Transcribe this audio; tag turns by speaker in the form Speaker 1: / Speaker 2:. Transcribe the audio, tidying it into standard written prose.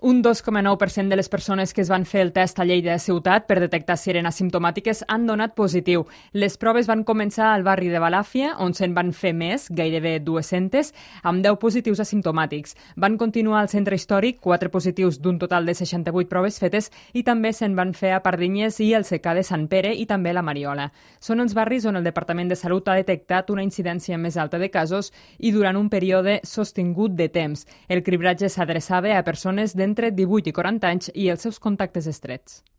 Speaker 1: Un 2,9% de les persones que es van fer el test a Lleida ciutat per detectar si eren asimptomàtiques han donat positiu. Les proves van començar al barri de Balàfia, on se'n van fer més, gairebé 200, amb 10 positius asimptomàtics. Van continuar al centre històric, 4 positius d'un total de 68 proves fetes, i també se'n van fer a Pardinyes i el Secà de Sant Pere i també la Mariola. Són els barris on el Departament de Salut ha detectat una incidència més alta de casos i durant un període sostingut de temps. El cribratge s'adreçava a persones d'entre 18 i 40 anys i els seus contactes estrets.